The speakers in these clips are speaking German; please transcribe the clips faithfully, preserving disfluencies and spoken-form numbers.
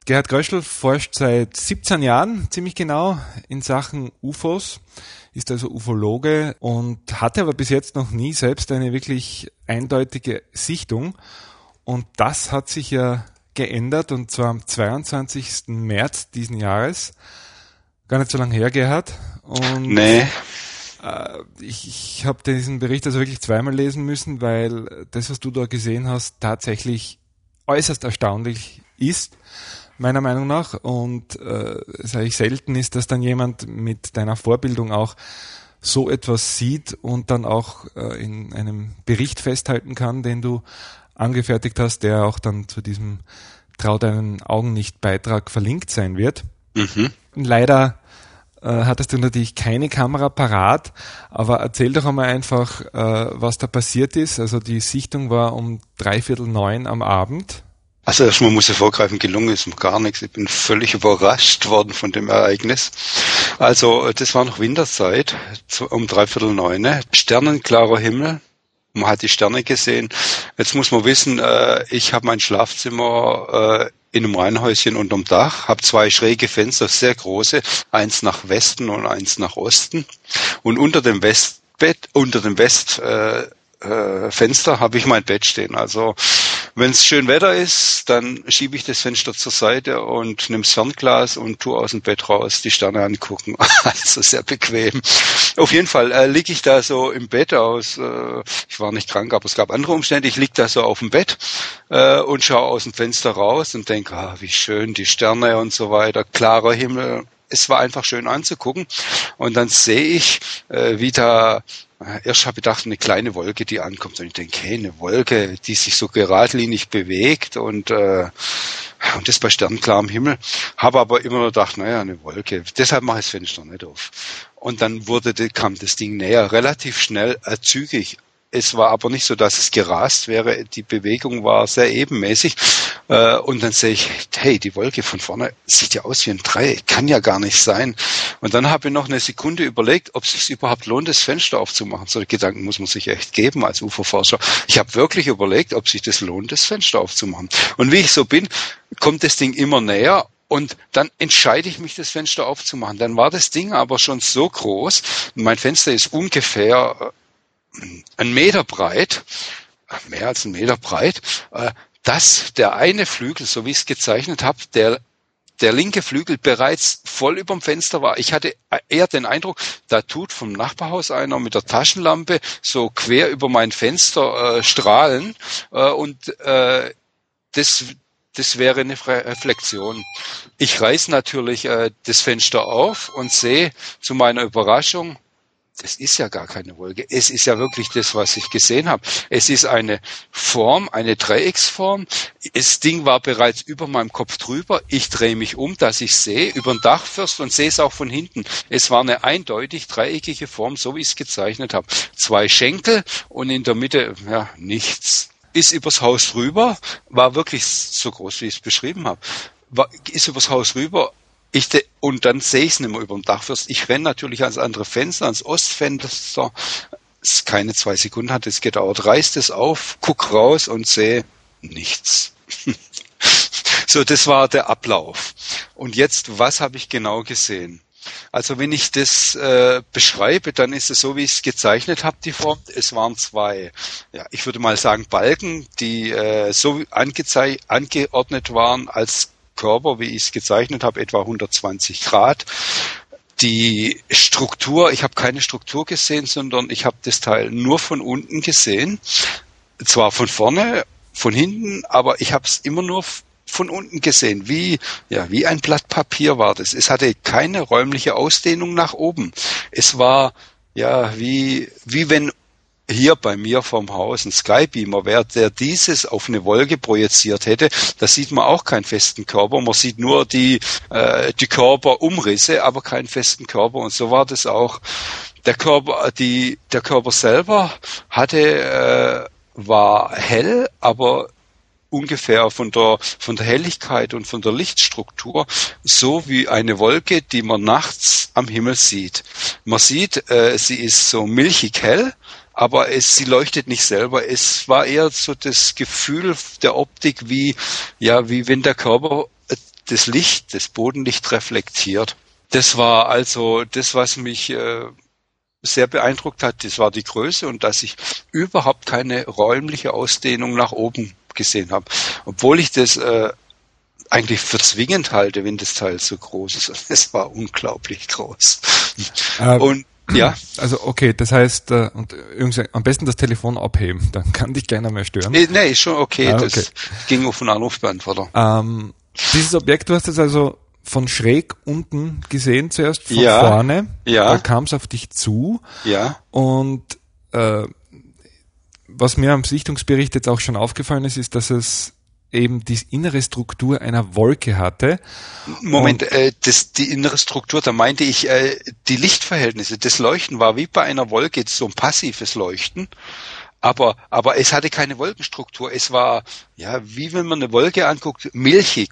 Gerhard Gröschel forscht seit siebzehn Jahren, ziemlich genau, in Sachen U F Os, ist also Ufologe und hatte aber bis jetzt noch nie selbst eine wirklich eindeutige Sichtung. Und das hat sich ja geändert, und zwar am zweiundzwanzigsten März diesen Jahres. Gar nicht so lange her, Gerhard. Und nee. äh, ich, ich habe diesen Bericht also wirklich zweimal lesen müssen, weil das, was du da gesehen hast, tatsächlich äußerst erstaunlich ist, meiner Meinung nach. Und äh, sage ich, selten ist, dass dann jemand mit deiner Vorbildung auch so etwas sieht und dann auch äh, in einem Bericht festhalten kann, den du angefertigt hast, der auch dann zu diesem Trau deinen Augen nicht Beitrag verlinkt sein wird. Mhm. Leider äh, hattest du natürlich keine Kamera parat, aber erzähl doch einmal einfach, äh, was da passiert ist. Also die Sichtung war um dreiviertel neun am Abend. Also erstmal muss ich vorgreifen, gelungen ist mir gar nichts. Ich bin völlig überrascht worden von dem Ereignis. Also das war noch Winterzeit, um dreiviertel neun, sternenklarer Himmel. Man hat die Sterne gesehen. Jetzt muss man wissen, äh, ich habe mein Schlafzimmer äh, in einem Reihenhäuschen unterm Dach, habe zwei schräge Fenster, sehr große, eins nach Westen und eins nach Osten. Und unter dem Westbett, unter dem West äh, äh, Fenster habe ich mein Bett stehen. Also wenn es schön Wetter ist, dann schiebe ich das Fenster zur Seite und nehme das Fernglas und tue aus dem Bett raus die Sterne angucken. Also sehr bequem. Auf jeden Fall äh, liege ich da so im Bett aus, äh, ich war nicht krank, aber es gab andere Umstände. Ich liege da so auf dem Bett äh, und schaue aus dem Fenster raus und denke, ah, wie schön, die Sterne und so weiter, klarer Himmel. Es war einfach schön anzugucken. Und dann sehe ich, äh, wie da, äh, erst habe ich gedacht, eine kleine Wolke, die ankommt. Und ich denke, hey, eine Wolke, die sich so geradlinig bewegt und äh, und das bei sternklarem Himmel. Habe aber immer nur gedacht, naja, eine Wolke. Deshalb mache ich das Fenster nicht auf. Und dann wurde, kam das Ding näher, relativ schnell, äh, zügig. Es war aber nicht so, dass es gerast wäre. Die Bewegung war sehr ebenmäßig. Äh, und dann sehe ich, hey, die Wolke von vorne sieht ja aus wie ein Dreieck. Kann ja gar nicht sein. Und dann habe ich noch eine Sekunde überlegt, ob es sich überhaupt lohnt, das Fenster aufzumachen. So Gedanken muss man sich echt geben als U F O-Forscher. Ich habe wirklich überlegt, ob sich das lohnt, das Fenster aufzumachen. Und wie ich so bin, kommt das Ding immer näher. Und dann entscheide ich mich, das Fenster aufzumachen. Dann war das Ding aber schon so groß. Mein Fenster ist ungefähr ein Meter breit, mehr als ein Meter breit, dass der eine Flügel, so wie ich es gezeichnet habe, der der linke Flügel bereits voll überm Fenster war. Ich hatte eher den Eindruck, da tut vom Nachbarhaus einer mit der Taschenlampe so quer über mein Fenster äh, strahlen äh, und äh, das Das wäre eine Reflexion. Ich reiß natürlich äh, das Fenster auf und sehe zu meiner Überraschung, das ist ja gar keine Wolke. Es ist ja wirklich das, was ich gesehen habe. Es ist eine Form, eine Dreiecksform. Das Ding war bereits über meinem Kopf drüber. Ich drehe mich um, dass ich sehe, über den Dachfirst und sehe es auch von hinten. Es war eine eindeutig dreieckige Form, so wie ich es gezeichnet habe. Zwei Schenkel und in der Mitte, ja, nichts. Ist übers Haus rüber, war wirklich so groß, wie ich es beschrieben habe. War, ist übers Haus rüber. Ich de- und dann sehe ich es nicht mehr über dem Dachfirst. Ich renne natürlich ans andere Fenster, ans Ostfenster. Keine zwei Sekunden hat es gedauert. Reiß es auf, guck raus und sehe nichts. So, das war der Ablauf. Und jetzt, was habe ich genau gesehen? Also wenn ich das äh, beschreibe, dann ist es so, wie ich es gezeichnet habe, die Form. Es waren zwei, ja, ich würde mal sagen, Balken, die äh, so angezei- angeordnet waren als Körper, wie ich es gezeichnet habe, etwa hundertzwanzig Grad. Die Struktur, ich habe keine Struktur gesehen, sondern ich habe das Teil nur von unten gesehen. Zwar von vorne, von hinten, aber ich habe es immer nur von unten gesehen. Wie, ja, wie ein Blatt Papier war das. Es hatte keine räumliche Ausdehnung nach oben. Es war, ja, wie, wie wenn hier bei mir vorm Haus ein Skybeamer wäre, der dieses auf eine Wolke projiziert hätte. Da sieht man auch keinen festen Körper. Man sieht nur die, äh, die Körperumrisse, aber keinen festen Körper. Und so war das auch. Der Körper, die, der Körper selber hatte, äh, war hell, aber ungefähr von der, von der Helligkeit und von der Lichtstruktur so wie eine Wolke, die man nachts am Himmel sieht. Man sieht, äh, sie ist so milchig hell, aber es, sie leuchtet nicht selber. Es war eher so das Gefühl der Optik wie, ja, wie wenn der Körper das Licht, das Bodenlicht reflektiert. Das war also das, was mich äh, sehr beeindruckt hat. Das war die Größe und dass ich überhaupt keine räumliche Ausdehnung nach oben gesehen habe. Obwohl ich das äh, eigentlich für zwingend halte, wenn das Teil so groß ist. Es war unglaublich groß. Äh, und ja. Also okay, das heißt, äh, und irgendwie am besten das Telefon abheben, dann kann dich keiner mehr stören. Nee, nee ist schon okay. Ah, okay. Das ging auf den Anrufbeantworter. Ähm, dieses Objekt, du hast es also von schräg unten gesehen zuerst, von ja, vorne. Ja. Da kam es auf dich zu. Ja. Und äh, was mir am Sichtungsbericht jetzt auch schon aufgefallen ist, ist, dass es eben die innere Struktur einer Wolke hatte. Moment, äh, das, die innere Struktur, da meinte ich äh, die Lichtverhältnisse. Das Leuchten war wie bei einer Wolke, so ein passives Leuchten. Aber, aber es hatte keine Wolkenstruktur. Es war, ja, wie wenn man eine Wolke anguckt, milchig.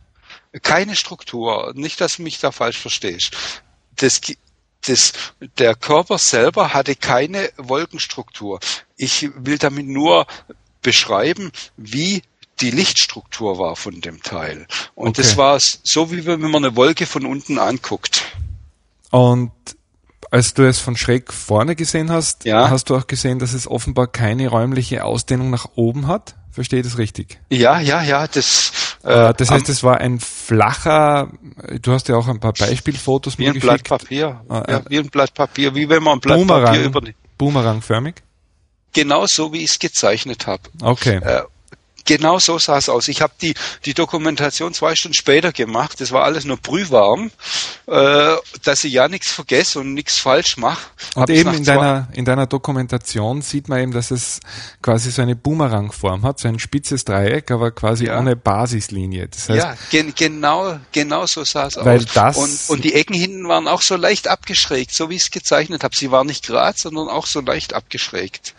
Keine Struktur. Nicht, dass du mich da falsch verstehst. Das, das, der Körper selber hatte keine Wolkenstruktur. Ich will damit nur beschreiben, wie die Lichtstruktur war von dem Teil. Und okay. Das war so, wie wenn man eine Wolke von unten anguckt. Und als du es von schräg vorne gesehen hast, ja. hast du auch gesehen, dass es offenbar keine räumliche Ausdehnung nach oben hat? Verstehe ich das richtig? Ja, ja, ja. Das, äh, das heißt, es war ein flacher, du hast ja auch ein paar Beispielfotos mir geschickt. Wie ein Blatt Papier. Äh, ja, wie ein Blatt Papier, wie wenn man ein Blatt Boomerang, Papier über... Boomerangförmig? Genau so, wie ich es gezeichnet habe. Okay. Äh, Genau so sah es aus. Ich habe die die Dokumentation zwei Stunden später gemacht. Das war alles nur brühwarm, äh, dass ich ja nichts vergesse und nichts falsch mache. Und eben in deiner in deiner Dokumentation sieht man eben, dass es quasi so eine Boomerangform hat, so ein spitzes Dreieck, aber quasi ja. ohne Basislinie. Das heißt, ja, gen, genau genau so sah es weil aus. Das und, und die Ecken hinten waren auch so leicht abgeschrägt, so wie ich es gezeichnet habe. Sie waren nicht gerade, sondern auch so leicht abgeschrägt.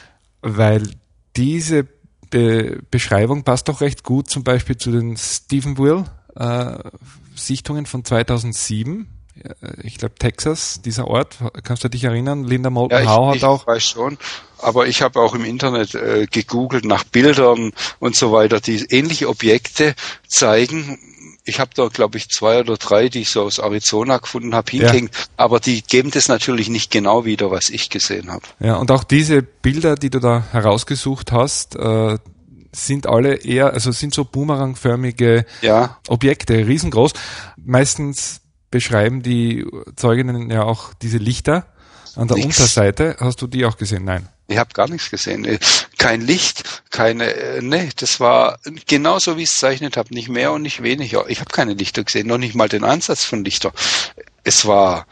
Weil diese Be- Beschreibung passt doch recht gut zum Beispiel zu den Stephenville äh, Sichtungen von zweitausendsieben. Ich glaube Texas, dieser Ort. Kannst du dich erinnern? Linda Moulton Howe ja, hat auch... Ich weiß schon, aber ich habe auch im Internet äh, gegoogelt nach Bildern und so weiter, die ähnliche Objekte zeigen. Ich habe da, glaube ich, zwei oder drei, die ich so aus Arizona gefunden habe, hingehängt, ja. Aber die geben das natürlich nicht genau wieder, was ich gesehen habe. Ja, und auch diese Bilder, die du da herausgesucht hast, äh, sind alle eher, also sind so boomerangförmige ja. Objekte, riesengroß. Meistens beschreiben die Zeuginnen ja auch diese Lichter an der Nix. Unterseite. Hast du die auch gesehen? Nein. Ich habe gar nichts gesehen. Kein Licht, keine, nee, das war genauso, wie ich es gezeichnet habe, nicht mehr und nicht weniger. Ich habe keine Lichter gesehen, noch nicht mal den Ansatz von Lichter. Es war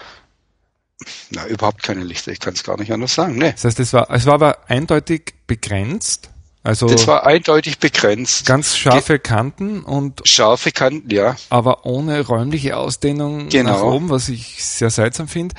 na, überhaupt keine Lichter, ich kann es gar nicht anders sagen. Nee. Das heißt, es war, es war aber eindeutig begrenzt. Also das war eindeutig begrenzt. Ganz scharfe Ge- Kanten und scharfe Kanten, ja. Aber ohne räumliche Ausdehnung genau. nach oben, was ich sehr seltsam finde.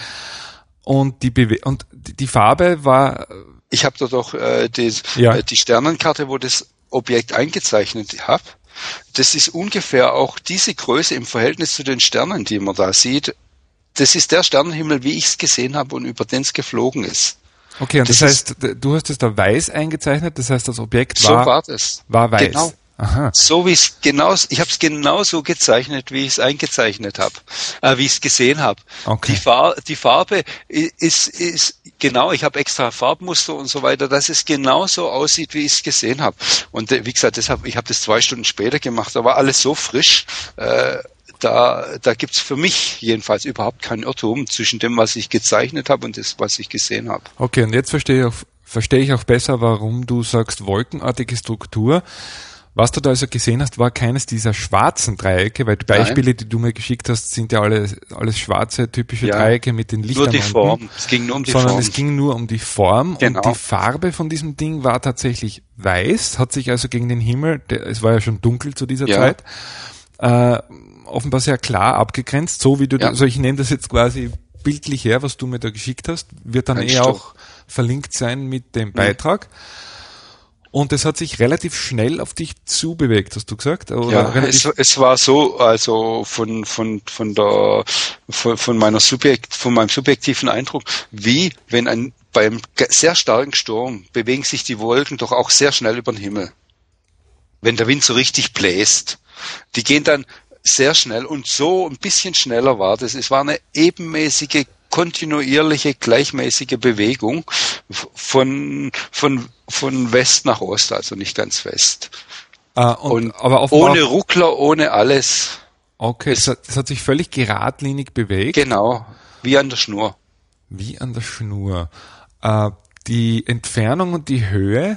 Und die Bewe- und die Farbe war... Ich habe da doch äh, die, ja. äh, die Sternenkarte, wo das Objekt eingezeichnet habe. Das ist ungefähr auch diese Größe im Verhältnis zu den Sternen, die man da sieht. Das ist der Sternenhimmel, wie ich es gesehen habe und über den es geflogen ist. Okay, und das, das heißt, du hast es da weiß eingezeichnet, das heißt, das Objekt war, so war, das. war weiß. Genau. Aha. So wie es genau, ich habe es genauso gezeichnet, wie ich es eingezeichnet habe, äh, wie ich es gesehen habe. Okay. Die, Far- die Farbe ist, ist genau, ich habe extra Farbmuster und so weiter, dass es genauso aussieht, wie ich es gesehen habe. Und äh, wie gesagt, deshalb, ich habe das zwei Stunden später gemacht, da war alles so frisch. Äh, Da, da gibt's für mich jedenfalls überhaupt keinen Irrtum zwischen dem, was ich gezeichnet habe und das, was ich gesehen habe. Okay, und jetzt verstehe ich auch, verstehe ich auch besser, warum du sagst wolkenartige Struktur. Was du da also gesehen hast, war keines dieser schwarzen Dreiecke, weil die Beispiele, Nein. die du mir geschickt hast, sind ja alle, alles schwarze, typische ja, Dreiecke mit den Lichtern nur die unten. Form. Es ging nur um die sondern Form. es ging nur um die Form genau. Und die Farbe von diesem Ding war tatsächlich weiß, hat sich also gegen den Himmel, der, es war ja schon dunkel zu dieser ja. Zeit, äh, offenbar sehr klar abgegrenzt, so wie du, ja. also ich nehme das jetzt quasi bildlich her, was du mir da geschickt hast, wird dann Ein eh Stück. auch verlinkt sein mit dem Beitrag. Ja. Und es hat sich relativ schnell auf dich zubewegt, hast du gesagt? Oder ja, es, es war so, also von von von der von, von meiner Subjekt, von meinem subjektiven Eindruck, wie wenn ein beim sehr starken Sturm bewegen sich die Wolken doch auch sehr schnell über den Himmel. Wenn der Wind so richtig bläst, die gehen dann sehr schnell und so ein bisschen schneller war das. Es war eine ebenmäßige, kontinuierliche, gleichmäßige Bewegung von, von, von West nach Ost, also nicht ganz West. Uh, und, und aber ohne Ruckler, ohne alles. Okay, es, das hat sich völlig geradlinig bewegt. Genau, wie an der Schnur. Wie an der Schnur. Uh, die Entfernung und die Höhe?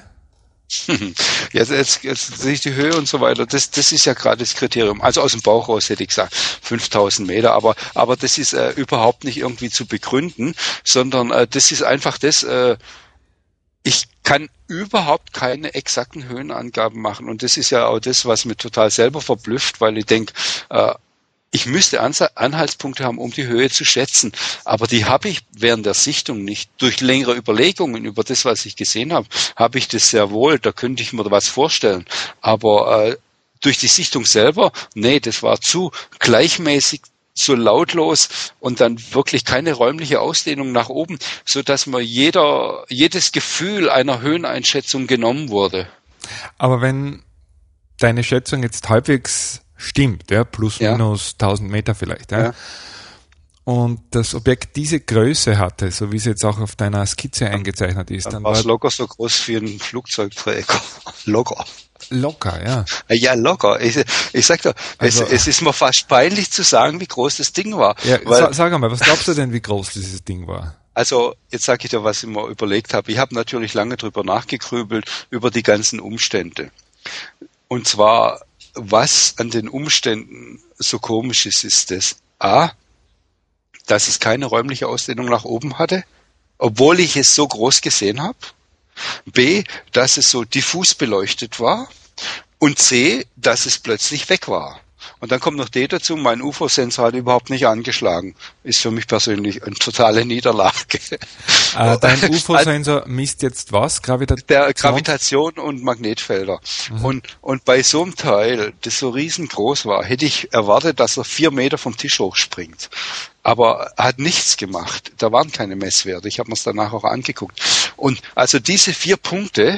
Ja, jetzt, jetzt sehe ich die Höhe und so weiter. Das, das ist ja gerade das Kriterium. Also aus dem Bauch raus hätte ich gesagt fünftausend Meter, aber, aber das ist äh, überhaupt nicht irgendwie zu begründen, sondern äh, das ist einfach das, äh, ich kann überhaupt keine exakten Höhenangaben machen und das ist ja auch das, was mich total selber verblüfft, weil ich denke, äh, ich müsste Anhaltspunkte haben, um die Höhe zu schätzen, aber die habe ich während der Sichtung nicht. Durch längere Überlegungen über das, was ich gesehen habe, habe ich das sehr wohl, da könnte ich mir was vorstellen, aber äh, durch die Sichtung selber, nee, das war zu gleichmäßig, so lautlos und dann wirklich keine räumliche Ausdehnung nach oben, so dass mir jeder, jedes Gefühl einer Höheneinschätzung genommen wurde. Aber wenn deine Schätzung jetzt halbwegs stimmt, ja, plus ja. minus tausend Meter vielleicht, ja, ja. und das Objekt diese Größe hatte, so wie es jetzt auch auf deiner Skizze eingezeichnet ist, dann, dann war es war locker so groß wie ein Flugzeugträger. Locker. Locker, ja. Ja, locker. Ich, ich sag dir, also, es, es ist mir fast peinlich zu sagen, wie groß das Ding war. Ja, weil, sa- sag einmal, was glaubst du denn, wie groß dieses Ding war? Also, jetzt sage ich dir, was ich mir überlegt habe. Ich habe natürlich lange drüber nachgegrübelt, über die ganzen Umstände. Und zwar, was an den Umständen so komisch ist, ist das A, dass es keine räumliche Ausdehnung nach oben hatte, obwohl ich es so groß gesehen habe. B, dass es so diffus beleuchtet war. Und C, dass es plötzlich weg war. Und dann kommt noch D dazu, mein U F O-Sensor hat überhaupt nicht angeschlagen. Ist für mich persönlich eine totale Niederlage. Äh, dein U F O-Sensor misst jetzt was? Gravitation? Der Gravitation und Magnetfelder. Mhm. Und, und bei so einem Teil, das so riesengroß war, hätte ich erwartet, dass er vier Meter vom Tisch hochspringt. Aber er hat nichts gemacht. Da waren keine Messwerte. Ich habe mir es danach auch angeguckt. Und also diese vier Punkte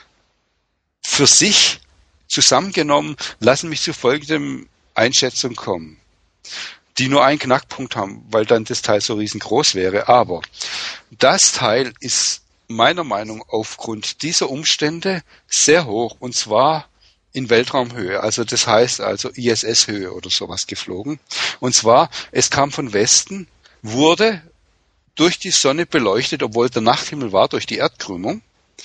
für sich zusammengenommen lassen mich zu folgendem Einschätzung kommen, die nur einen Knackpunkt haben, weil dann das Teil so riesengroß wäre. Aber das Teil ist meiner Meinung nach aufgrund dieser Umstände sehr hoch und zwar in Weltraumhöhe. Also das heißt also I S S-Höhe oder sowas geflogen. Und zwar, es kam von Westen, wurde durch die Sonne beleuchtet, obwohl der Nachthimmel war, durch die Erdkrümmung,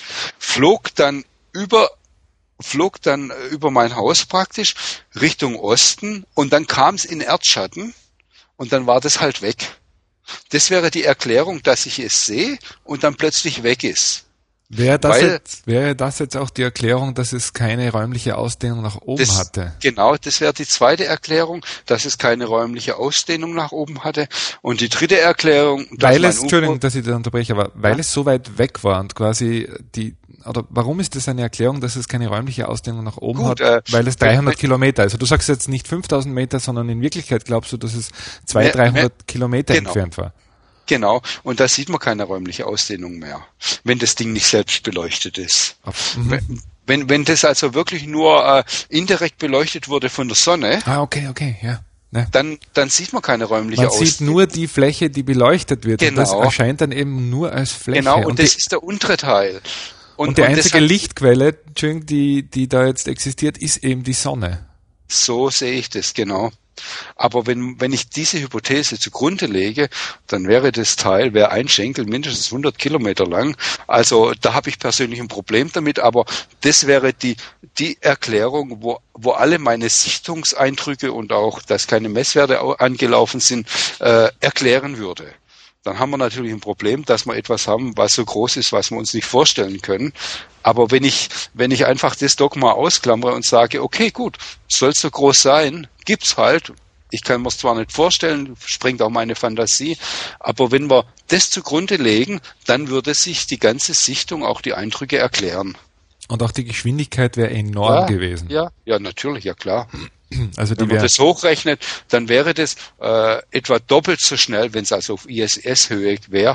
flog dann über flog dann über mein Haus praktisch Richtung Osten und dann kam es in Erdschatten und dann war das halt weg. Das wäre die Erklärung, dass ich es sehe und dann plötzlich weg ist. Wäre das, Weil, jetzt, wäre das jetzt auch die Erklärung, dass es keine räumliche Ausdehnung nach oben das, hatte? Genau, das wäre die zweite Erklärung, dass es keine räumliche Ausdehnung nach oben hatte. Und die dritte Erklärung, dass weil mein es, U F O, Entschuldigung, dass ich da unterbreche, aber weil ja? es so weit weg war und quasi die, oder warum ist das eine Erklärung, dass es keine räumliche Ausdehnung nach oben Gut, hat? äh, weil es dreihundert wenn, Kilometer, also du sagst jetzt nicht fünftausend Meter, sondern in Wirklichkeit glaubst du, dass es zweihundert, dreihundert Kilometer genau. entfernt war. Genau, und da sieht man keine räumliche Ausdehnung mehr, wenn das Ding nicht selbst beleuchtet ist. Mhm. Wenn, wenn, wenn das also wirklich nur äh, indirekt beleuchtet wurde von der Sonne, ah, okay, okay, ja. Ne. Dann, dann sieht man keine räumliche man Ausdehnung. Man sieht nur die Fläche, die beleuchtet wird. Genau. Und das erscheint dann eben nur als Fläche. Genau, und, und das die, ist der untere Teil. Und, und die und einzige Lichtquelle, die, die da jetzt existiert, ist eben die Sonne. So sehe ich das, genau. Aber wenn, wenn ich diese Hypothese zugrunde lege, dann wäre das Teil, wäre ein Schenkel mindestens hundert Kilometer lang. Also da habe ich persönlich ein Problem damit, aber das wäre die, die Erklärung, wo, wo alle meine Sichtungseindrücke und auch, dass keine Messwerte angelaufen sind, äh, erklären würde. Dann haben wir natürlich ein Problem, dass wir etwas haben, was so groß ist, was wir uns nicht vorstellen können. Aber wenn ich, wenn ich einfach das Dogma ausklammere und sage, okay, gut, soll es so groß sein, gibt's halt. Ich kann mir es zwar nicht vorstellen, springt auch meine Fantasie, aber wenn wir das zugrunde legen, dann würde sich die ganze Sichtung, auch die Eindrücke erklären. Und auch die Geschwindigkeit wäre enorm ja, gewesen. Ja, ja, natürlich, ja klar. Also die wenn man das hochrechnet, dann wäre das äh, etwa doppelt so schnell, wenn es also auf I S S-Höhe wäre,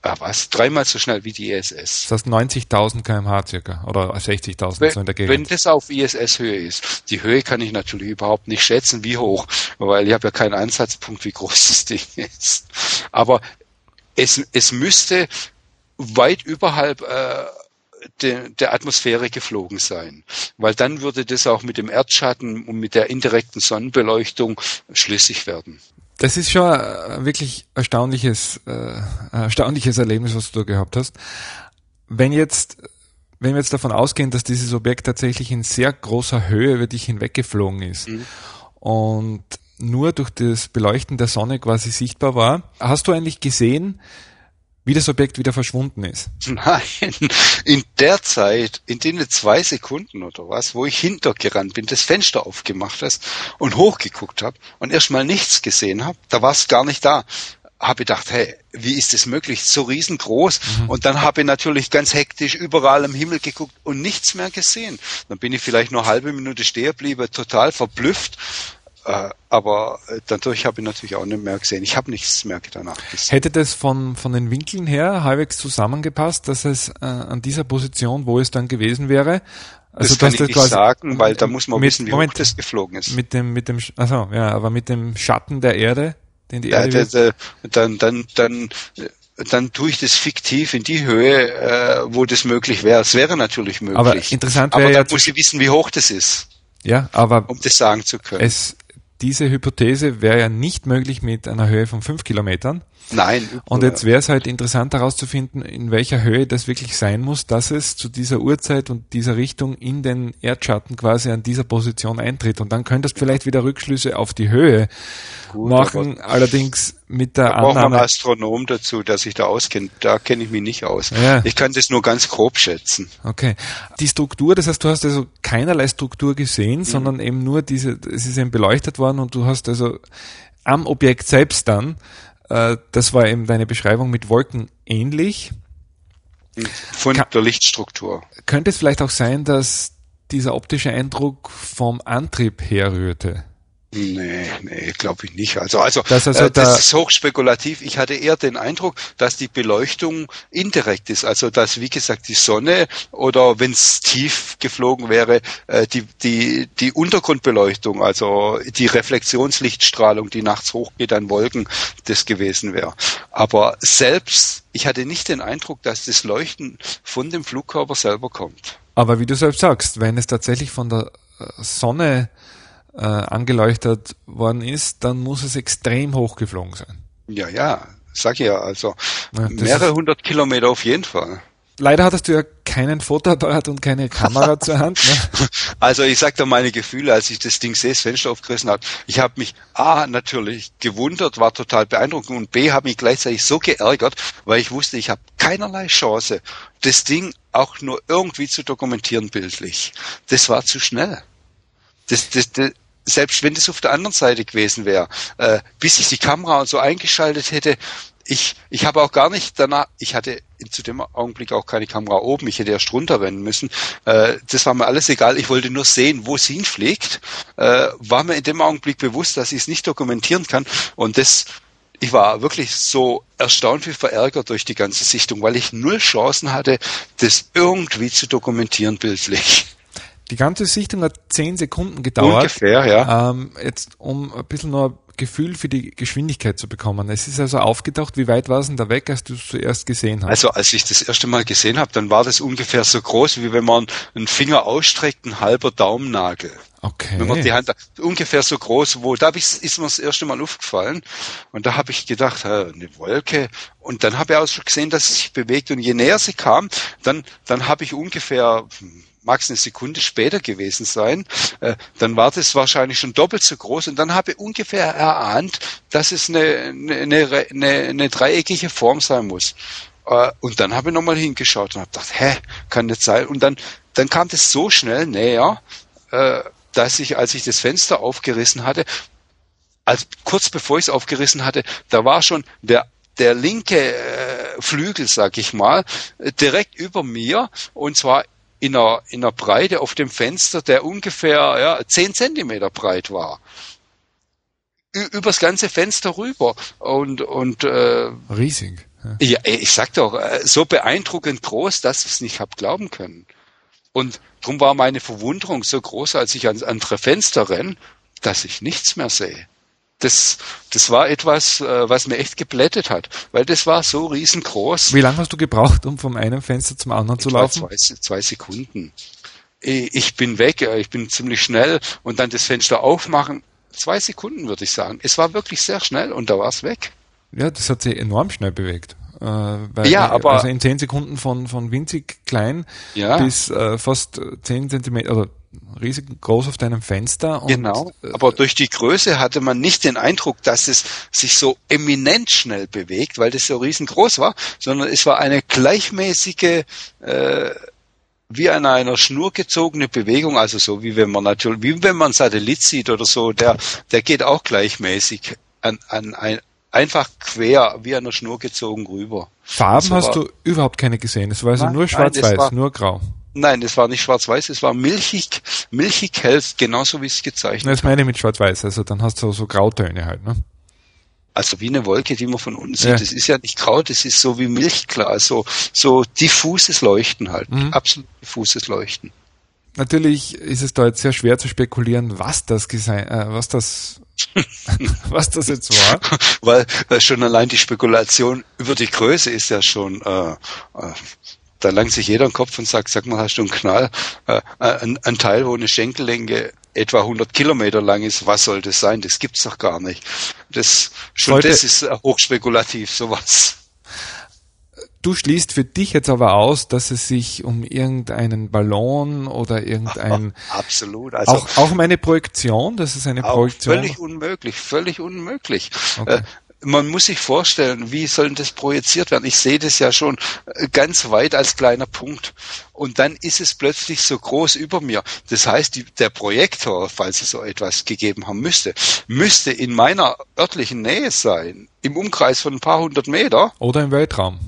ja, was? Dreimal so schnell wie die I S S. Das heißt neunzigtausend Kilometer pro Stunde circa oder sechzigtausend so in der Gegend. Wenn das auf I S S-Höhe ist. Die Höhe kann ich natürlich überhaupt nicht schätzen, wie hoch, weil ich habe ja keinen Ansatzpunkt, wie groß das Ding ist. Aber es, es müsste weit überhalb äh, de, der Atmosphäre geflogen sein, weil dann würde das auch mit dem Erdschatten und mit der indirekten Sonnenbeleuchtung schlüssig werden. Das ist schon ein wirklich erstaunliches, äh, erstaunliches Erlebnis, was du da gehabt hast. Wenn jetzt, wenn wir jetzt davon ausgehen, dass dieses Objekt tatsächlich in sehr großer Höhe über dich hinweggeflogen ist mhm. und nur durch das Beleuchten der Sonne quasi sichtbar war, hast du eigentlich gesehen, wie das Objekt wieder verschwunden ist? Nein, in der Zeit, in den zwei Sekunden oder was, wo ich hintergerannt bin, das Fenster aufgemacht hast und hochgeguckt habe und erstmal nichts gesehen habe, da war es gar nicht da. Habe gedacht, hey, wie ist das möglich, so riesengroß? Mhm. Und dann habe ich natürlich ganz hektisch überall am Himmel geguckt und nichts mehr gesehen. Dann bin ich vielleicht nur eine halbe Minute stehen geblieben, total verblüfft. Äh, aber dadurch habe ich natürlich auch nicht mehr gesehen. Ich habe nichts mehr danach gesehen. Hätte das von, von den Winkeln her halbwegs zusammengepasst, dass es äh, an dieser Position, wo es dann gewesen wäre? Also, das kann ich das nicht sagen, weil da muss man mit, wissen, wie Moment, hoch das geflogen ist. Mit dem, mit dem, also ja, aber mit dem Schatten der Erde, den die ja, Erde der, der, dann, dann, dann, dann tue ich das fiktiv in die Höhe, äh, wo das möglich wäre. Es wäre natürlich möglich. Aber interessant wäre aber ja, dann muss ich wissen, wie hoch das ist. Ja, aber um das sagen zu können. Es, diese Hypothese wäre ja nicht möglich mit einer Höhe von fünf Kilometern. Nein. Und jetzt wäre es halt interessant herauszufinden, in welcher Höhe das wirklich sein muss, dass es zu dieser Uhrzeit und dieser Richtung in den Erdschatten quasi an dieser Position eintritt. Und dann könntest du vielleicht wieder Rückschlüsse auf die Höhe Gut, machen, allerdings mit der da braucht Annahme... man einen Astronom dazu, der sich da auskennt. Da kenne ich mich nicht aus. Ja. Ich kann das nur ganz grob schätzen. Okay. Die Struktur, das heißt, du hast also keinerlei Struktur gesehen, mhm. sondern eben nur diese, es ist eben beleuchtet worden und du hast also am Objekt selbst dann, äh, das war eben deine Beschreibung mit Wolken ähnlich. Von Ka- der Lichtstruktur. Könnte es vielleicht auch sein, dass dieser optische Eindruck vom Antrieb herrührte? Nee, nee, glaube ich nicht. Also, also, das, also äh, das da ist hochspekulativ. Ich hatte eher den Eindruck, dass die Beleuchtung indirekt ist. Also, dass, wie gesagt, die Sonne oder wenn es tief geflogen wäre, äh, die, die, die Untergrundbeleuchtung, also die Reflexionslichtstrahlung, die nachts hochgeht an Wolken, das gewesen wäre. Aber selbst, ich hatte nicht den Eindruck, dass das Leuchten von dem Flugkörper selber kommt. Aber wie du selbst sagst, wenn es tatsächlich von der Sonne Äh, angeleuchtet worden ist, dann muss es extrem hoch geflogen sein. Ja, ja, sag ich ja, also ja, mehrere hundert Kilometer auf jeden Fall. Leider hattest du ja keinen Fotoapparat und keine Kamera zur Hand. Ne? Also ich sag dir meine Gefühle, als ich das Ding sehe, das Fenster aufgerissen habe. Ich habe mich A, natürlich gewundert, war total beeindruckend und B, habe mich gleichzeitig so geärgert, weil ich wusste, ich habe keinerlei Chance, das Ding auch nur irgendwie zu dokumentieren bildlich. Das war zu schnell. Das, das, das Selbst wenn das auf der anderen Seite gewesen wäre, äh, bis ich die Kamera und so eingeschaltet hätte, ich ich habe auch gar nicht danach, ich hatte zu dem Augenblick auch keine Kamera oben, ich hätte erst runterrennen müssen, äh, das war mir alles egal, ich wollte nur sehen, wo es hinfliegt, äh, war mir in dem Augenblick bewusst, dass ich es nicht dokumentieren kann und das, ich war wirklich so erstaunt wie verärgert durch die ganze Sichtung, weil ich null Chancen hatte, das irgendwie zu dokumentieren bildlich. Die ganze Sichtung hat zehn Sekunden gedauert. Ungefähr, ja. Ähm, jetzt, um ein bisschen noch ein Gefühl für die Geschwindigkeit zu bekommen. Es ist also aufgetaucht, wie weit war es denn da weg, als du es zuerst gesehen hast? Also als ich das erste Mal gesehen habe, dann war das ungefähr so groß, wie wenn man einen Finger ausstreckt, ein halber Daumennagel. Okay. Wenn man die Hand, ungefähr so groß, wo, da hab ich, ist mir das erste Mal aufgefallen. Und da habe ich gedacht, eine Wolke. Und dann habe ich auch schon gesehen, dass es sich bewegt. Und je näher sie kam, dann, dann habe ich ungefähr, mag es eine Sekunde später gewesen sein, äh, dann war das wahrscheinlich schon doppelt so groß und dann habe ich ungefähr erahnt, dass es eine, eine, eine, eine dreieckige Form sein muss. Äh, und dann habe ich nochmal hingeschaut und habe gedacht, hä, kann nicht sein. Und dann, dann kam das so schnell näher, äh, dass ich, als ich das Fenster aufgerissen hatte, als kurz bevor ich es aufgerissen hatte, da war schon der der linke äh, Flügel, sag ich mal, direkt über mir und zwar in einer, in einer Breite auf dem Fenster, der ungefähr ja, zehn Zentimeter breit war. Ü- übers ganze Fenster rüber. Und, und äh, riesig. Ja, ich sag doch, so beeindruckend groß, dass ich es nicht hab glauben können. Und darum war meine Verwunderung so groß, als ich ans andere Fenster renne, dass ich nichts mehr sehe. Das, das war etwas, was mir echt geblättet hat, weil das war so riesengroß. Wie lange hast du gebraucht, um vom einen Fenster zum anderen zu laufen? Zwei, zwei Sekunden. Ich bin weg, ich bin ziemlich schnell und dann das Fenster aufmachen. Zwei Sekunden, würde ich sagen. Es war wirklich sehr schnell und da war es weg. Ja, das hat sich enorm schnell bewegt. Äh, weil, ja, aber also in zehn Sekunden von, von winzig klein ja. bis äh, fast zehn Zentimeter, oder riesig groß auf deinem Fenster. Und, genau, aber durch die Größe hatte man nicht den Eindruck, dass es sich so eminent schnell bewegt, weil das so riesengroß war, sondern es war eine gleichmäßige, äh, wie an einer Schnur gezogene Bewegung, also so wie wenn man natürlich, wie wenn man einen Satellit sieht oder so, der, der geht auch gleichmäßig an, an ein, einfach quer, wie an einer Schnur gezogen rüber. Farben so hast war, du überhaupt keine gesehen, es war also nein, nur schwarz-weiß, nur grau. Nein, es war nicht schwarz-weiß, es war milchig, milchig hell, genauso wie es gezeichnet ist. Das meine ich mit schwarz-weiß, also dann hast du so Grautöne halt, ne? Also wie eine Wolke, die man von unten sieht. Ja. Das ist ja nicht grau, das ist so wie Milchglas, so, so diffuses Leuchten halt, mhm. absolut diffuses Leuchten. Natürlich ist es da jetzt sehr schwer zu spekulieren, was das gese- äh, was das was das jetzt war. Weil äh, schon allein die Spekulation über die Größe ist ja schon, äh, äh, da langt sich jeder den Kopf und sagt, sag mal, hast du einen Knall? Äh, ein, ein Teil, wo eine Schenkellänge etwa hundert Kilometer lang ist, was soll das sein? Das gibt's doch gar nicht. Das, schon Sollte, das ist äh, hochspekulativ, sowas. Du schließt für dich jetzt aber aus, dass es sich um irgendeinen Ballon oder irgendein... Absolut. Also auch, auch um eine Projektion? Das ist eine auch Projektion? Völlig unmöglich, völlig unmöglich. Okay. Äh, man muss sich vorstellen, wie soll das projiziert werden? Ich sehe das ja schon ganz weit als kleiner Punkt. Und dann ist es plötzlich so groß über mir. Das heißt, die, der Projektor, falls es so etwas gegeben haben müsste, müsste in meiner örtlichen Nähe sein, im Umkreis von ein paar hundert Meter. Oder im Weltraum.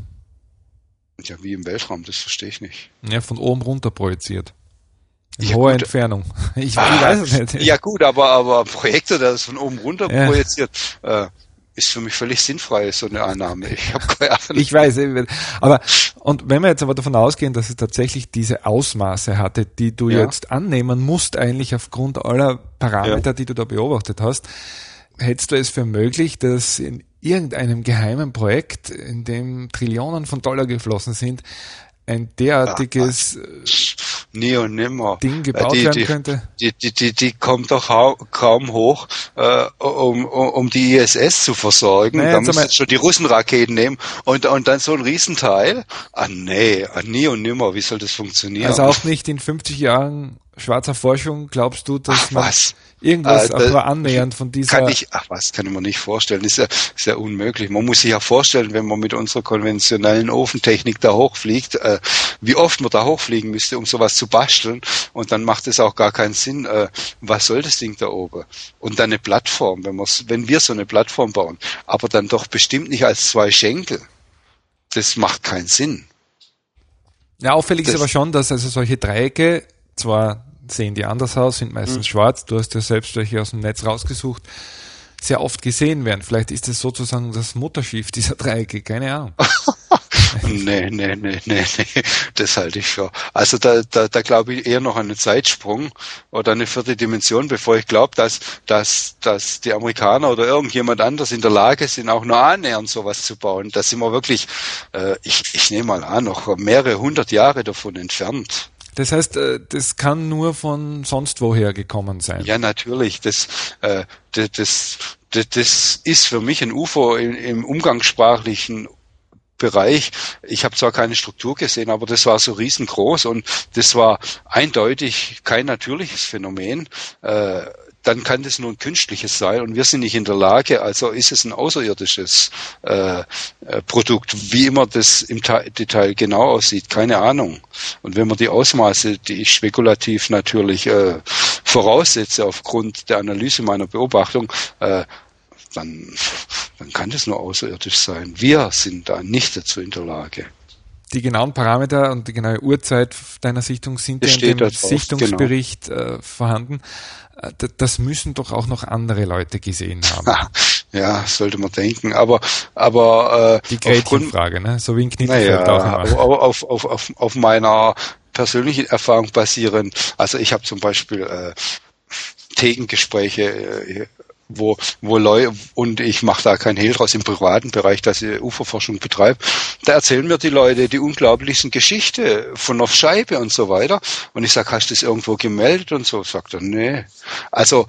Ja, wie im Weltraum, das verstehe ich nicht. Ja, von oben runter projiziert. In ja, hoher gut. Entfernung. Ich, ah, ich weiß es nicht. Ja gut, aber, aber ein Projektor, der das von oben runter ja. projiziert, äh, ist für mich völlig sinnfrei, so eine Annahme. Ich habe keine Ahnung. Ich weiß, aber und wenn wir jetzt aber davon ausgehen, dass es tatsächlich diese Ausmaße hatte, die du ja. jetzt annehmen musst, eigentlich aufgrund aller Parameter, ja. die du da beobachtet hast, hältst du es für möglich, dass in irgendeinem geheimen Projekt, in dem Trillionen von Dollar geflossen sind, ein derartiges Ach, nie und nimmer. Ding gebaut die, werden die, könnte? Die, die, die, die kommt doch hau, kaum hoch, äh, um, um die I S S zu versorgen. Naja, da müssen wir schon die Russenraketen nehmen und, und dann so ein Riesenteil. Ah nee, ah, nie und nimmer. Wie soll das funktionieren? Also auch nicht in fünfzig Jahren schwarzer Forschung glaubst du, dass Ach, man was? irgendwas äh, auch nur annähernd von dieser... Kann ich, ach was, kann ich mir nicht vorstellen. Das ist ja, ist ja unmöglich. Man muss sich ja vorstellen, wenn man mit unserer konventionellen Ofentechnik da hochfliegt, äh, wie oft man da hochfliegen müsste, um sowas zu basteln. Und dann macht es auch gar keinen Sinn. Äh, was soll das Ding da oben? Und dann eine Plattform, wenn, wenn wir so eine Plattform bauen. Aber dann doch bestimmt nicht als zwei Schenkel. Das macht keinen Sinn. Ja, auffällig das, ist aber schon, dass also solche Dreiecke zwar sehen die anders aus, sind meistens mhm. schwarz. Du hast ja selbst welche aus dem Netz rausgesucht, sehr oft gesehen werden. Vielleicht ist es sozusagen das Mutterschiff dieser Dreiecke, keine Ahnung. nee, nee, nee, nee, nee, das halte ich für. Also da, da, da glaube ich eher noch an einen Zeitsprung oder eine vierte Dimension, bevor ich glaube, dass, dass, dass die Amerikaner oder irgendjemand anders in der Lage sind, auch nur annähernd sowas zu bauen. Da sind wir wirklich, äh, ich, ich nehme mal an, noch mehrere hundert Jahre davon entfernt. Das heißt, das kann nur von sonst woher gekommen sein. Ja, natürlich. Das, äh, das, das, das ist für mich ein U F O im, im umgangssprachlichen Bereich. Ich habe zwar keine Struktur gesehen, aber das war so riesengroß und das war eindeutig kein natürliches Phänomen. Äh, dann kann das nur ein künstliches sein und wir sind nicht in der Lage, also ist es ein außerirdisches äh, äh, Produkt, wie immer das im Ta- Detail genau aussieht, keine Ahnung. Und wenn man die Ausmaße, die ich spekulativ natürlich äh, voraussetze aufgrund der Analyse meiner Beobachtung, äh, dann, dann kann das nur außerirdisch sein. Wir sind da nicht dazu in der Lage. Die genauen Parameter und die genaue Uhrzeit deiner Sichtung sind ja in dem Sichtungsbericht genau. äh, vorhanden. Das müssen doch auch noch andere Leute gesehen haben. Ja, sollte man denken. Aber, aber äh, die Gretchenfrage, ne? So wie ein Knittelfeld naja, auch immer. Auf, auf, auf, auf meiner persönlichen Erfahrung basieren. Also ich habe zum Beispiel äh, Thekengespräche, äh, wo, wo Leute, und ich mache da kein Hehl draus im privaten Bereich, dass ich Uferforschung betreibe, da erzählen mir die Leute die unglaublichsten Geschichte von auf Scheibe und so weiter. Und ich sage, hast du das irgendwo gemeldet und so? Sagt er, nee. Also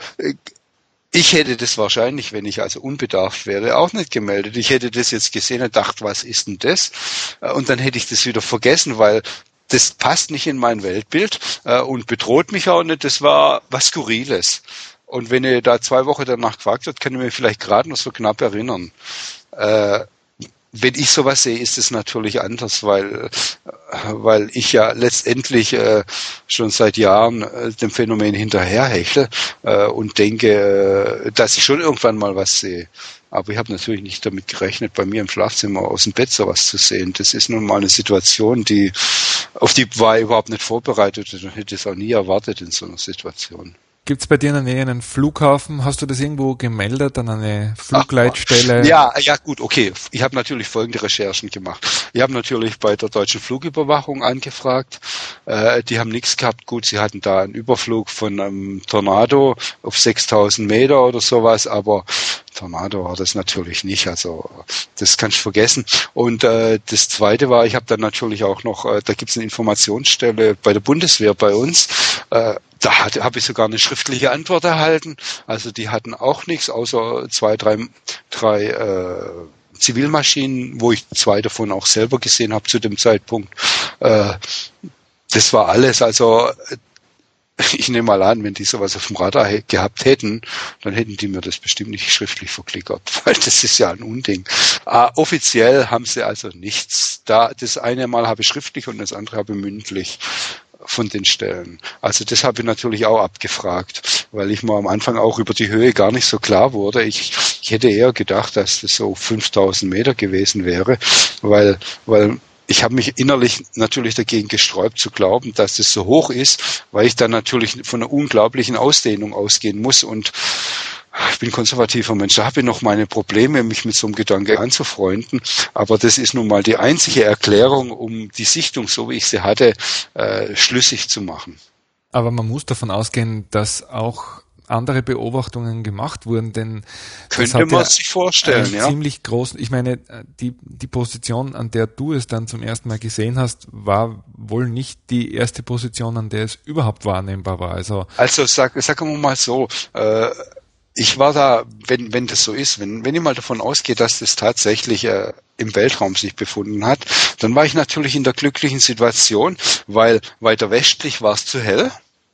ich hätte das wahrscheinlich, wenn ich also unbedarft wäre, auch nicht gemeldet. Ich hätte das jetzt gesehen und gedacht, was ist denn das? Und dann hätte ich das wieder vergessen, weil das passt nicht in mein Weltbild und bedroht mich auch nicht. Das war was Skurriles. Und wenn ihr da zwei Wochen danach gefragt habt, kann ich mir vielleicht gerade noch so knapp erinnern. Äh, wenn ich sowas sehe, ist es natürlich anders, weil weil ich ja letztendlich äh, schon seit Jahren äh, dem Phänomen hinterherhechle äh, und denke, äh, dass ich schon irgendwann mal was sehe. Aber ich habe natürlich nicht damit gerechnet, bei mir im Schlafzimmer aus dem Bett sowas zu sehen. Das ist nun mal eine Situation, die auf die war ich überhaupt nicht vorbereitet und hätte es auch nie erwartet in so einer Situation. Gibt es bei dir in der Nähe einen Flughafen? Hast du das irgendwo gemeldet an eine Flugleitstelle? Ach, ja, ja gut, okay. Ich habe natürlich folgende Recherchen gemacht. Ich habe natürlich bei der deutschen Flugüberwachung angefragt. Äh, die haben nichts gehabt. Gut, sie hatten da einen Überflug von einem Tornado auf sechstausend Meter oder sowas, aber Tornado war das natürlich nicht. Also das kannst du vergessen. Und äh, das Zweite war, ich habe dann natürlich auch noch, äh, da gibt es eine Informationsstelle bei der Bundeswehr bei uns, äh, da habe ich sogar eine schriftliche Antwort erhalten. Also die hatten auch nichts, außer zwei, drei, drei äh, Zivilmaschinen, wo ich zwei davon auch selber gesehen habe zu dem Zeitpunkt. Äh, das war alles. Also ich nehme mal an, wenn die sowas auf dem Radar he- gehabt hätten, dann hätten die mir das bestimmt nicht schriftlich verklickert, weil das ist ja ein Unding. Äh, offiziell haben sie also nichts. Da das eine Mal habe ich schriftlich und das andere habe ich mündlich von den Stellen. Also das habe ich natürlich auch abgefragt, weil ich mir am Anfang auch über die Höhe gar nicht so klar wurde. Ich, ich hätte eher gedacht, dass das so fünftausend Meter gewesen wäre, weil, weil ich habe mich innerlich natürlich dagegen gesträubt zu glauben, dass das so hoch ist, weil ich dann natürlich von einer unglaublichen Ausdehnung ausgehen muss und ich bin konservativer Mensch, da habe ich noch meine Probleme, mich mit so einem Gedanke anzufreunden, aber das ist nun mal die einzige Erklärung, um die Sichtung, so wie ich sie hatte, äh, schlüssig zu machen. Aber man muss davon ausgehen, dass auch andere Beobachtungen gemacht wurden, denn könnte man ja sich vorstellen, ja. Ziemlich großen, ich meine, die, die Position, an der du es dann zum ersten Mal gesehen hast, war wohl nicht die erste Position, an der es überhaupt wahrnehmbar war. Also, also sag, sagen wir mal so, äh, ich war da, wenn wenn das so ist, wenn wenn ich mal davon ausgehe, dass das tatsächlich äh, im Weltraum sich befunden hat, dann war ich natürlich in der glücklichen Situation, weil weiter westlich war es zu hell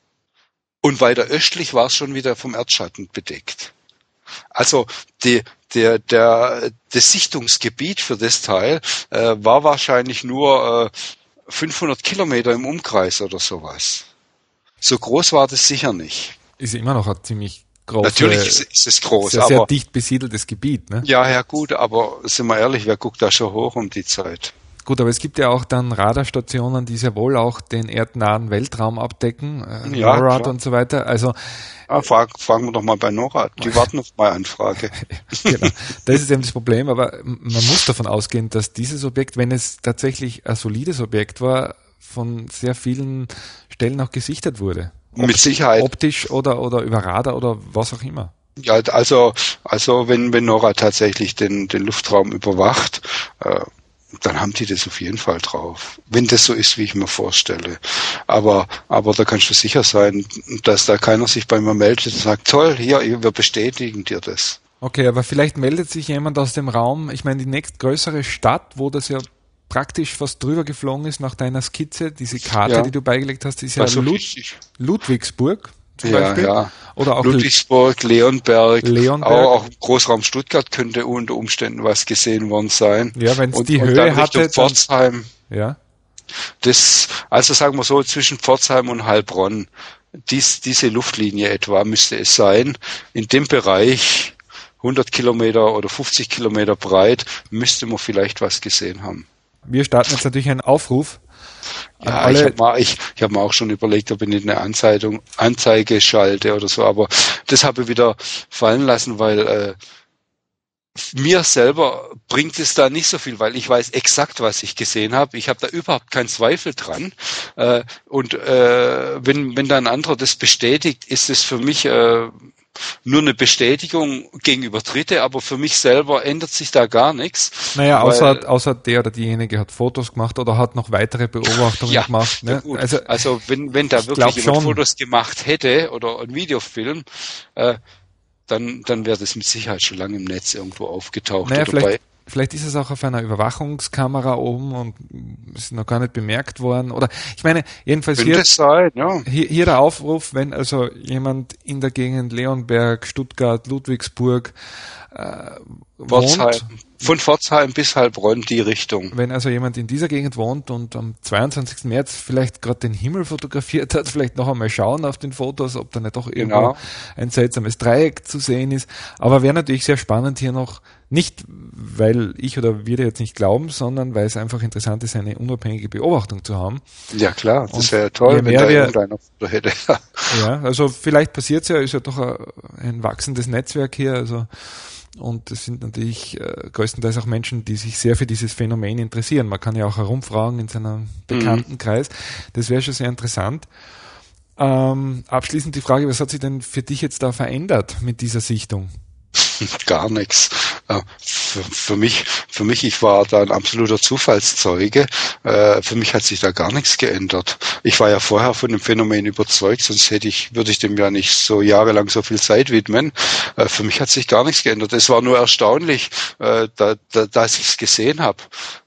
und weiter östlich war es schon wieder vom Erdschatten bedeckt. Also die, der der das Sichtungsgebiet für das Teil äh, war wahrscheinlich nur äh, fünfhundert Kilometer im Umkreis oder sowas. So groß war das sicher nicht. Ist immer noch ein ziemlich große, natürlich ist, ist es groß, sehr, aber sehr dicht besiedeltes Gebiet, ne? Ja, ja gut, aber sind wir ehrlich, wer guckt da schon hoch um die Zeit? Gut, aber es gibt ja auch dann Radarstationen, die sehr wohl auch den erdnahen Weltraum abdecken, äh, ja, NORAD klar. und so weiter. Also ah, frag, fragen wir doch mal bei NORAD, die warten auf meine Anfrage. Genau, das ist eben das Problem, aber man muss davon ausgehen, dass dieses Objekt, wenn es tatsächlich ein solides Objekt war, von sehr vielen Stellen auch gesichtet wurde. Mit Sicherheit. Optisch oder, oder über Radar oder was auch immer. Ja, also, also wenn, wenn NORAD tatsächlich den, den Luftraum überwacht, äh, dann haben die das auf jeden Fall drauf. Wenn das so ist, wie ich mir vorstelle. Aber, aber da kannst du sicher sein, dass da keiner sich bei mir meldet und sagt, toll, hier, wir bestätigen dir das. Okay, aber vielleicht meldet sich jemand aus dem Raum, ich meine, die nächstgrößere Stadt, wo das ja praktisch fast drüber geflogen ist nach deiner Skizze, diese Karte, ja. die du beigelegt hast, ist ja also Lud- Ludwigsburg zum ja, Beispiel. Ja. Oder auch Ludwigsburg, Leonberg, Leonberg. Auch, auch Großraum Stuttgart könnte unter Umständen was gesehen worden sein. Ja, wenn es die und Höhe dann hatte. Pforzheim. Dann, ja. Das, also sagen wir so, zwischen Pforzheim und Heilbronn, dies, diese Luftlinie etwa müsste es sein. In dem Bereich hundert Kilometer oder fünfzig Kilometer breit müsste man vielleicht was gesehen haben. Wir starten jetzt natürlich einen Aufruf. Ja, alle. ich habe mal, ich, ich hab mir auch schon überlegt, ob ich nicht eine Anzeigung, Anzeige schalte oder so, aber das habe ich wieder fallen lassen, weil äh, mir selber bringt es da nicht so viel, weil ich weiß exakt, was ich gesehen habe. Ich habe da überhaupt keinen Zweifel dran. Äh, und äh, wenn, wenn da ein anderer das bestätigt, ist es für mich äh, nur eine Bestätigung gegenüber Dritte, aber für mich selber ändert sich da gar nichts. Naja, außer, außer der oder diejenige hat Fotos gemacht oder hat noch weitere Beobachtungen ja, gemacht. Ne? Gut. Also, also wenn, wenn da wirklich jemand Fotos gemacht hätte oder ein Videofilm, äh, dann, dann wäre das mit Sicherheit schon lange im Netz irgendwo aufgetaucht. Naja, oder vielleicht, bei vielleicht ist es auch auf einer Überwachungskamera oben und ist noch gar nicht bemerkt worden. Oder ich meine, jedenfalls hier, sein, ja. hier, hier der Aufruf, wenn also jemand in der Gegend Leonberg, Stuttgart, Ludwigsburg äh, wohnt, von Pforzheim bis Heilbronn die Richtung. Wenn also jemand in dieser Gegend wohnt und am zweiundzwanzigsten März vielleicht gerade den Himmel fotografiert hat, vielleicht noch einmal schauen auf den Fotos, ob da nicht doch irgendwo genau. ein seltsames Dreieck zu sehen ist. Aber wäre natürlich sehr spannend hier noch, nicht weil ich oder wir dir jetzt nicht glauben, sondern weil es einfach interessant ist, eine unabhängige Beobachtung zu haben. Ja klar, das wäre ja toll, wenn da irgendeiner Foto hätte. Ja, also vielleicht passiert es ja, ist ja doch ein, ein wachsendes Netzwerk hier, also und es sind natürlich äh, größtenteils auch Menschen, die sich sehr für dieses Phänomen interessieren. Man kann ja auch herumfragen in seinem Bekanntenkreis. Das wäre schon sehr interessant. Ähm, abschließend die Frage, was hat sich denn für dich jetzt da verändert mit dieser Sichtung? Gar nichts. Für, für mich, für mich, ich war da ein absoluter Zufallszeuge. Für mich hat sich da gar nichts geändert. Ich war ja vorher von dem Phänomen überzeugt, sonst hätte ich, würde ich dem ja nicht so jahrelang so viel Zeit widmen. Für mich hat sich gar nichts geändert. Es war nur erstaunlich, da, da, dass ich es gesehen habe.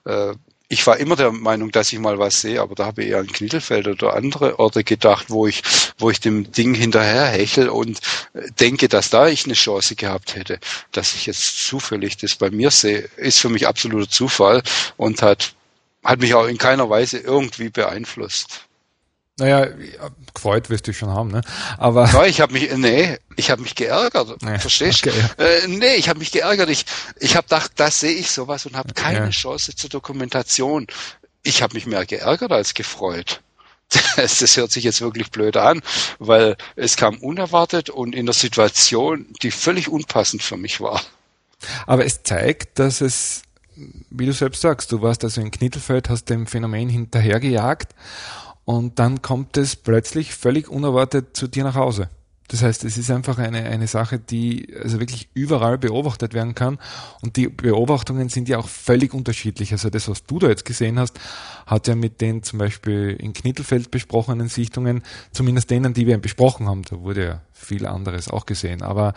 Ich war immer der Meinung, dass ich mal was sehe, aber da habe ich eher an Knittelfeld oder andere Orte gedacht, wo ich, wo ich dem Ding hinterher hechel und denke, dass da ich eine Chance gehabt hätte. Dass ich jetzt zufällig das bei mir sehe, ist für mich absoluter Zufall und hat, hat mich auch in keiner Weise irgendwie beeinflusst. Naja, gefreut wirst du schon haben, ne? Aber ja, ich habe mich, nee, ich habe mich geärgert. Ja, verstehst du? Okay, ja. äh, nee, ich habe mich geärgert. Ich, ich habe gedacht, da sehe ich sowas und habe keine ja. Chance zur Dokumentation. Ich habe mich mehr geärgert als gefreut. Das, das hört sich jetzt wirklich blöd an, weil es kam unerwartet und in der Situation, die völlig unpassend für mich war. Aber es zeigt, dass es, wie du selbst sagst, du warst also in Knittelfeld, hast dem Phänomen hinterhergejagt. Und dann kommt es plötzlich völlig unerwartet zu dir nach Hause. Das heißt, es ist einfach eine, eine Sache, die also wirklich überall beobachtet werden kann. Und die Beobachtungen sind ja auch völlig unterschiedlich. Also das, was du da jetzt gesehen hast, hat ja mit den zum Beispiel in Knittelfeld besprochenen Sichtungen, zumindest denen, die wir besprochen haben, da wurde ja viel anderes auch gesehen, aber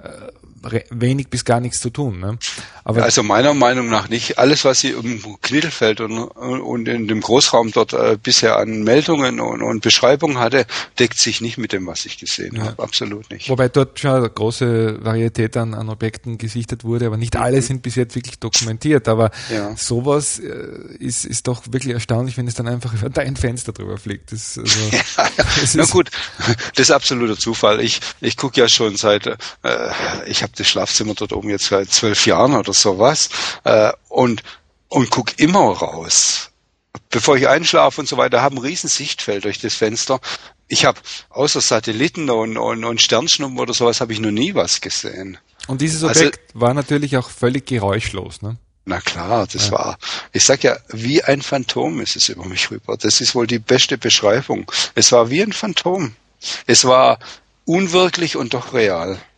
äh, wenig bis gar nichts zu tun. Ne? Aber also meiner Meinung nach nicht. Alles, was sie im Knittelfeld und, und in dem Großraum dort äh, bisher an Meldungen und, und Beschreibungen hatte, deckt sich nicht mit dem, was ich gesehen ja. habe. Absolut nicht. Wobei dort schon eine große Varietät an, an Objekten gesichtet wurde, aber nicht alle sind bis jetzt wirklich dokumentiert. Aber ja. sowas äh, ist, ist doch wirklich erstaunlich, wenn es dann einfach über dein Fenster drüber fliegt. Das, also, ja, das na gut, das ist absoluter Zufall. Ich, ich gucke ja schon seit, äh, ich habe das Schlafzimmer dort oben jetzt seit zwölf Jahren oder sowas äh, und, und gucke immer raus. Bevor ich einschlafe und so weiter, habe ein riesen Sichtfeld durch das Fenster. Ich habe außer Satelliten und, und, und Sternschnuppen oder sowas habe ich noch nie was gesehen. Und dieses Objekt also, war natürlich auch völlig geräuschlos, ne? Na klar, das ja. war, ich sag ja, wie ein Phantom ist es über mich rüber. Das ist wohl die beste Beschreibung. Es war wie ein Phantom. Es war unwirklich und doch real.